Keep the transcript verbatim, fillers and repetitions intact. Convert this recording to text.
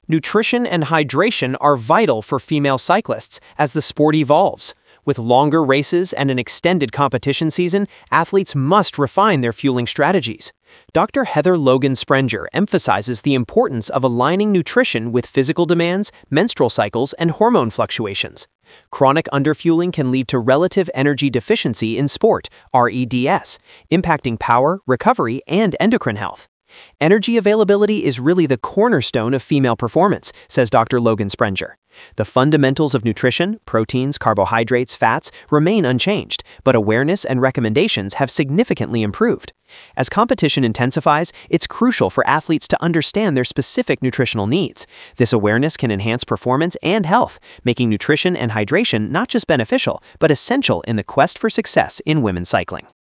Nutrition and hydration are vital for female cyclists as the sport evolves. With longer races and an extended competition season, athletes must refine their fueling strategies. Doctor Heather Logan Sprenger emphasizes the importance of aligning nutrition with physical demands, menstrual cycles, and hormone fluctuations. Chronic underfueling can lead to relative energy deficiency in sport, R E D S, impacting power, recovery, and endocrine health. Energy availability is really the cornerstone of female performance, says Doctor Logan Sprenger. The fundamentals of nutrition, proteins, carbohydrates, fats, remain unchanged, but awareness and recommendations have significantly improved. As competition intensifies, it's crucial for athletes to understand their specific nutritional needs. This awareness can enhance performance and health, making nutrition and hydration not just beneficial, but essential in the quest for success in women's cycling.